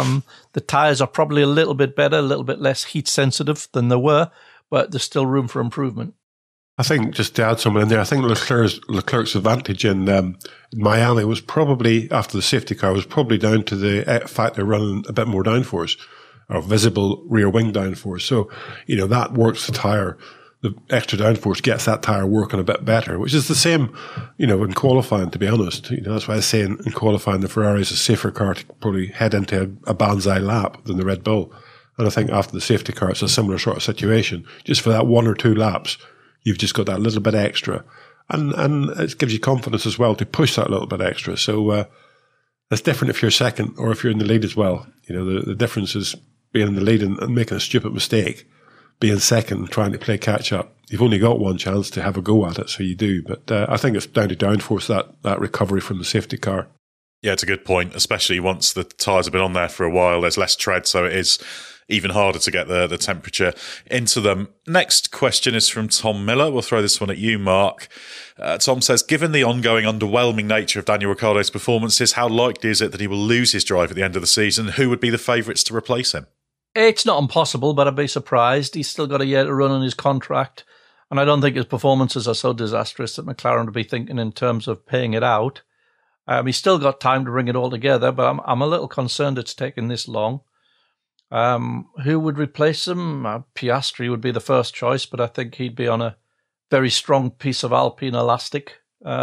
[SPEAKER 4] The tyres are probably a little bit better, a little bit less heat sensitive than they were, but there's still room for improvement.
[SPEAKER 5] I think, just to add something in there, I think Leclerc's advantage in Miami was probably, after the safety car, was probably down to the fact they're running a bit more downforce, or visible rear wing downforce. So, that works the tyre. The extra downforce gets that tyre working a bit better, which is the same, in qualifying, to be honest. That's why I say in qualifying, the Ferrari is a safer car to probably head into a banzai lap than the Red Bull. And I think after the safety car, it's a similar sort of situation. Just for that 1 or 2 laps, you've just got that little bit extra. And it gives you confidence as well to push that little bit extra. So it's different if you're second or if you're in the lead as well. The difference is being in the lead and making a stupid mistake, being second and trying to play catch up. You've only got one chance to have a go at it, so you do. But I think it's down to downforce, that recovery from the safety car.
[SPEAKER 3] Yeah, it's a good point, especially once the tyres have been on there for a while. There's less tread, so it is even harder to get the temperature into them. Next question is from Tom Miller. We'll throw this one at you, Mark. Tom says, given the ongoing underwhelming nature of Daniel Ricciardo's performances, how likely is it that he will lose his drive at the end of the season? Who would be the favourites to replace him?
[SPEAKER 4] It's not impossible, but I'd be surprised. He's still got a year to run on his contract, and I don't think his performances are so disastrous that McLaren would be thinking in terms of paying it out. He's still got time to bring it all together, but I'm a little concerned it's taken this long. Who would replace him? Piastri would be the first choice, but I think he'd be on a very strong piece of Alpine elastic.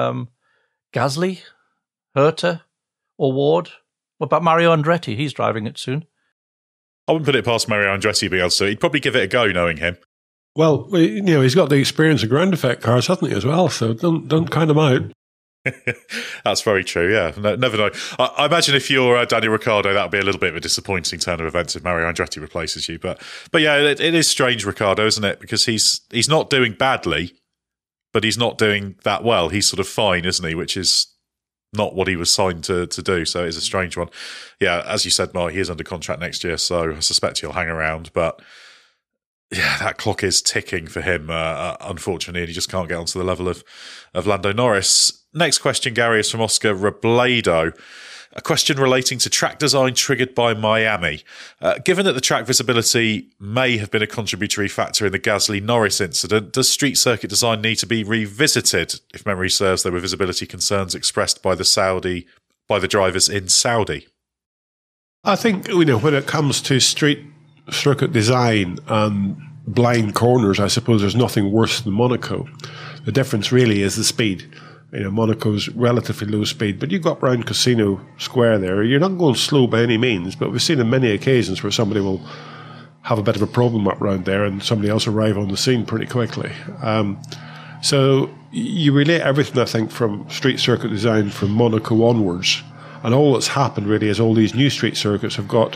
[SPEAKER 4] Gasly, Herta, or Ward? What about Mario Andretti? He's driving it soon.
[SPEAKER 3] I wouldn't put it past Mario Andretti being able to. He'd probably give it a go, knowing him.
[SPEAKER 5] Well, he's got the experience of ground effect cars, hasn't he, as well? So don't count him out.
[SPEAKER 3] That's very true, yeah. Never know. I imagine if you're Daniel Ricciardo, that would be a little bit of a disappointing turn of events if Mario Andretti replaces you. But yeah, it is strange, Ricciardo, isn't it? Because he's not doing badly, but he's not doing that well. He's sort of fine, isn't he? Which is not what he was signed to do. So it is a strange one. Yeah, as you said, Mark, he is under contract next year, so I suspect he'll hang around. But yeah, that clock is ticking for him, unfortunately, and he just can't get onto the level of Lando Norris. Next question, Gary, is from Oscar Robledo. A question relating to track design triggered by Miami. Given that the track visibility may have been a contributory factor in the Gasly-Norris incident, does street circuit design need to be revisited? If memory serves, there were visibility concerns expressed by the drivers in Saudi.
[SPEAKER 5] I think, when it comes to street circuit design and blind corners, I suppose there's nothing worse than Monaco. The difference really is the speed. Monaco's relatively low speed, but you go up around Casino Square there, you're not going slow by any means, but we've seen on many occasions where somebody will have a bit of a problem up around there and somebody else arrive on the scene pretty quickly. So you relate everything, I think, from street circuit design from Monaco onwards, and all that's happened really is all these new street circuits have got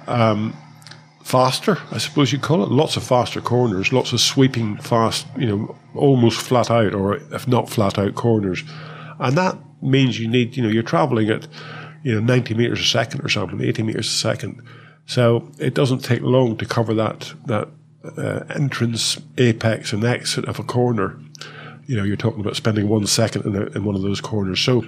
[SPEAKER 5] faster, I suppose you'd call it. Lots of faster corners, lots of sweeping fast, almost flat out, or if not flat out corners. And that means you need, you're traveling at, 90 meters a second or something, 80 meters a second. So it doesn't take long to cover that entrance, apex and exit of a corner. You're talking about spending 1 second in one of those corners. So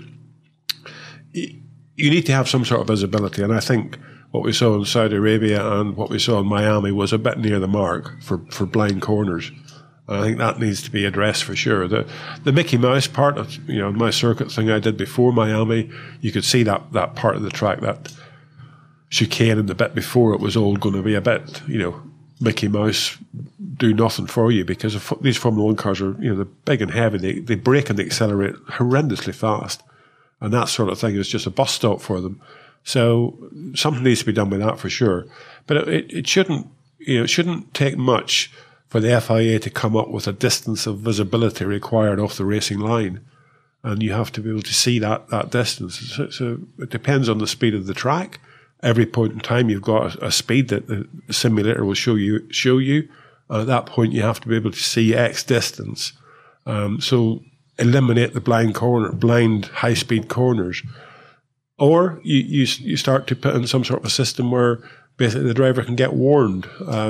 [SPEAKER 5] you need to have some sort of visibility. And I think what we saw in Saudi Arabia and what we saw in Miami was a bit near the mark for blind corners. And I think that needs to be addressed for sure. The Mickey Mouse part of, my circuit thing I did before Miami, you could see that part of the track, that chicane and the bit before it was all going to be a bit, Mickey Mouse, do nothing for you, because these Formula 1 cars are, they're big and heavy. They brake and they accelerate horrendously fast. And that sort of thing is just a bus stop for them. So something needs to be done with that for sure. But it shouldn't take much for the FIA to come up with a distance of visibility required off the racing line. And you have to be able to see that distance. So it depends on the speed of the track. Every point in time you've got a speed that the simulator will show you. And at that point you have to be able to see X distance. So eliminate the blind high-speed corners. Or you start to put in some sort of a system where basically the driver can get warned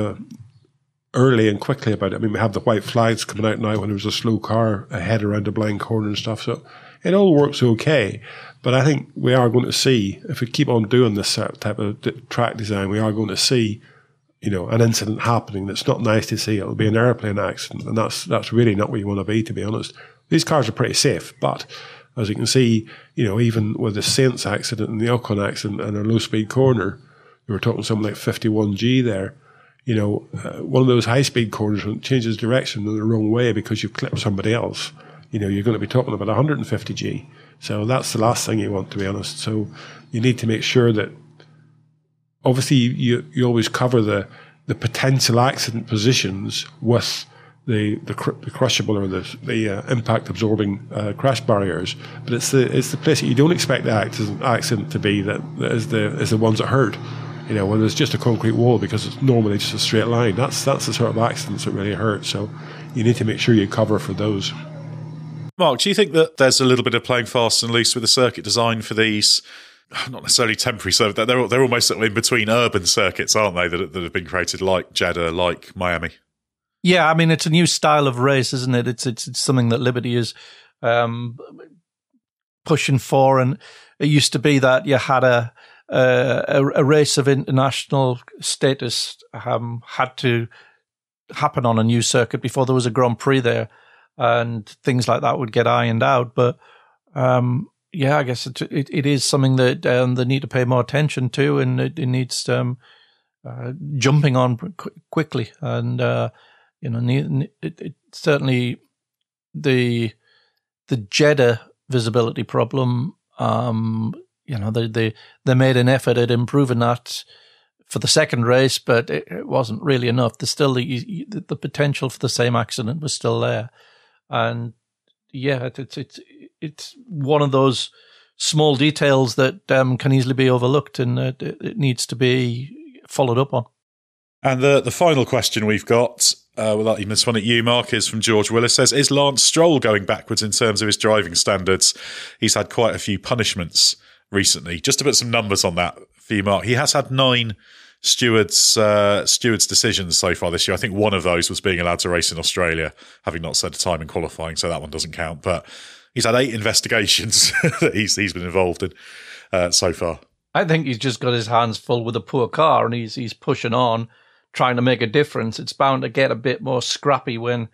[SPEAKER 5] early and quickly about it. I mean, we have the white flags coming out now when there's a slow car ahead around a blind corner and stuff. So it all works okay. But I think we are going to see, if we keep on doing this type of track design, we are going to see, an incident happening that's not nice to see. It'll be an airplane accident, and that's really not where you want to be, to be honest. These cars are pretty safe, but as you can see, even with the Saints accident and the Ocon accident and a low-speed corner, we were talking something like 51G there. One of those high-speed corners, when it changes direction in the wrong way because you've clipped somebody else, you're going to be talking about 150G. So that's the last thing you want, to be honest. So you need to make sure that, obviously, you always cover the potential accident positions with the crushable or the impact absorbing crash barriers, but it's the place that you don't expect the accident to be that is the ones that hurt. When there's just a concrete wall because it's normally just a straight line. That's the sort of accidents that really hurt. So you need to make sure you cover for those.
[SPEAKER 3] Mark, do you think that there's a little bit of playing fast and loose with the circuit design for these? Not necessarily temporary, so they're almost in between urban circuits, aren't they? That have been created, like Jeddah, like Miami.
[SPEAKER 4] Yeah, I mean, it's a new style of race, isn't it? It's something that Liberty is pushing for, and it used to be that you had a race of international status had to happen on a new circuit before there was a Grand Prix there, and things like that would get ironed out. But yeah, I guess it is something that they need to pay more attention to, and it needs jumping on quickly. And, it certainly the Jeddah visibility problem, they made an effort at improving that for the second race, but it wasn't really enough. There's still the potential for the same accident was still there. And yeah, it's one of those small details that can easily be overlooked, and it needs to be followed up on.
[SPEAKER 3] And the final question we've got, without even this one at you, Mark, is from George Willis. Says, is Lance Stroll going backwards in terms of his driving standards? He's had quite a few punishments recently. Just to put some numbers on that for you, Mark, he has had 9 stewards' decisions so far this year. I think one of those was being allowed to race in Australia, having not set a time in qualifying, so that one doesn't count. But he's had 8 investigations that he's been involved in so far. I
[SPEAKER 4] think he's just got his hands full with a poor car, and he's pushing on, trying to make a difference. It's bound to get a bit more scrappy when,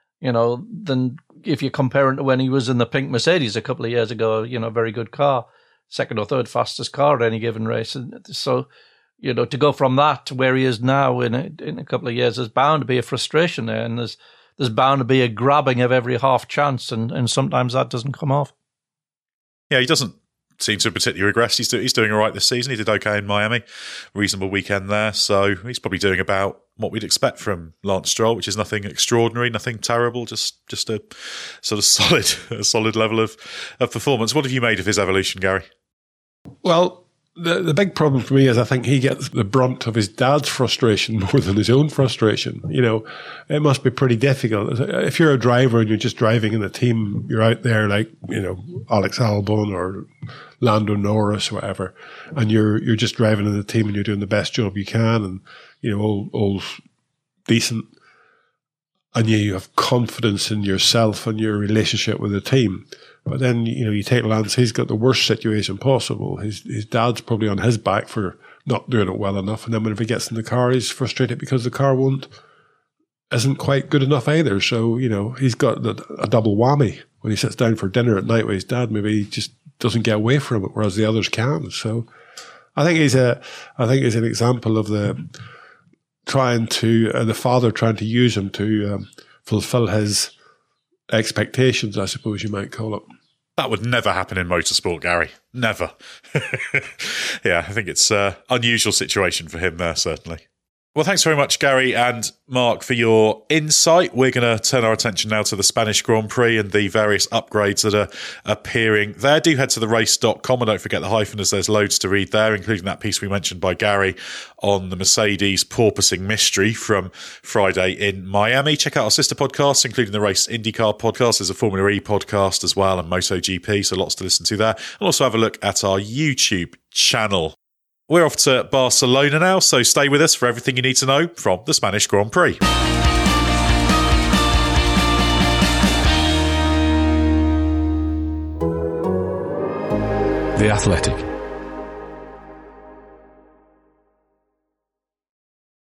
[SPEAKER 4] than if you're comparing to when he was in the pink Mercedes a couple of years ago, very good car, second or third fastest car at any given race. And so, to go from that to where he is now in a couple of years, there's bound to be a frustration there, and there's bound to be a grabbing of every half chance, and sometimes that doesn't come off.
[SPEAKER 3] Yeah, he doesn't seem to particularly regress. He's doing all right this season. He did okay in Miami, reasonable weekend there. So he's probably doing about what we'd expect from Lance Stroll, which is nothing extraordinary, nothing terrible, just a sort of solid level of performance. What have you made of his evolution, Gary?
[SPEAKER 5] Well, the big problem for me is I think he gets the brunt of his dad's frustration more than his own frustration. It must be pretty difficult. If you're a driver and you're just driving in a team, you're out there like, Alex Albon or Lando Norris or whatever, and you're just driving in the team and you're doing the best job you can, and, all decent, and you have confidence in yourself and your relationship with the team. But then, you take Lance, he's got the worst situation possible. His dad's probably on his back for not doing it well enough. And then whenever he gets in the car, he's frustrated because the car isn't quite good enough either. So, he's got a double whammy. When he sits down for dinner at night with his dad, maybe he just doesn't get away from it, whereas the others can. So I think he's an example of the father trying to use him to fulfill his expectations, I suppose you might call it.
[SPEAKER 3] That would never happen in motorsport, Gary. Never. Yeah, I think it's an unusual situation for him there, certainly. Well, thanks very much, Gary and Mark, for your insight. We're going to turn our attention now to the Spanish Grand Prix and the various upgrades that are appearing there. Do head to therace.com and don't forget the hyphen, as there's loads to read there, including that piece we mentioned by Gary on the Mercedes porpoising mystery from Friday in Miami. Check out our sister podcasts, including the Race IndyCar podcast. There's a Formula E podcast as well, and MotoGP, so lots to listen to there. And also have a look at our YouTube channel. We're off to Barcelona now, so stay with us for everything you need to know from the Spanish Grand Prix.
[SPEAKER 2] The Athletic.